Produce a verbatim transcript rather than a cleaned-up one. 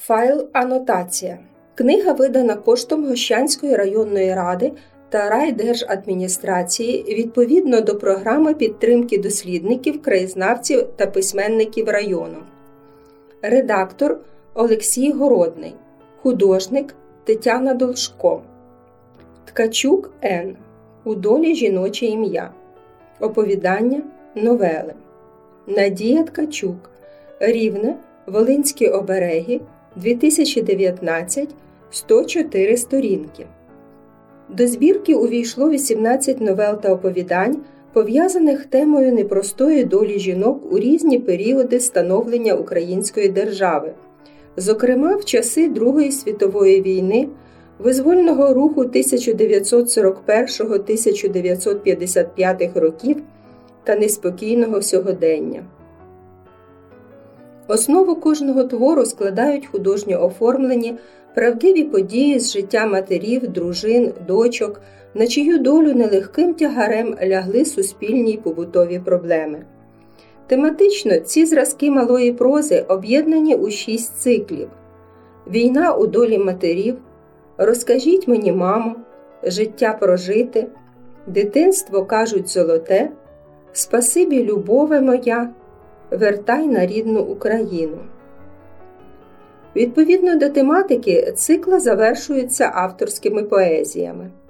Файл анотація. Книга видана коштом Гощанської районної ради та райдержадміністрації відповідно до програми підтримки дослідників, краєзнавців та письменників району. Редактор Олексій Городний. Художник Тетяна Должко. Ткачук Н. У долі жіноче ім'я. Оповідання, новели. Надія Ткачук. Рівне, Волинські обереги, дві тисячі дев'ятнадцять, сто чотири сторінки. До збірки увійшло вісімнадцять новел та оповідань, пов'язаних темою непростої долі жінок у різні періоди становлення української держави, зокрема в часи Другої світової війни, визвольного руху тисяча дев'ятсот сорок першого - тисяча дев'ятсот п'ятдесят п'ятого років та неспокійного сьогодення. Основу кожного твору складають художньо оформлені, правдиві події з життя матерів, дружин, дочок, на чию долю нелегким тягарем лягли суспільні й побутові проблеми. Тематично ці зразки малої прози об'єднані у шість циклів: «Війна у долі матерів», «Розкажіть мені, мамо», «Життя прожите», «Дитинство, кажуть, золоте», «Спасибі, любове моя», «Вертай на рідну Україну». Відповідно до тематики, цикла завершуються авторськими поезіями.